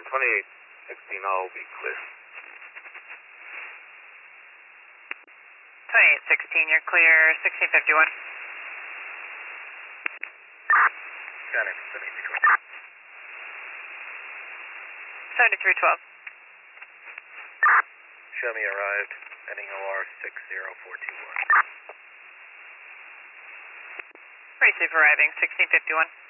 2816, I'll be clear. 2816, you're clear. 1651. Got it, 7312. Show me arrived, heading OR 60421. Receive arriving, 1651.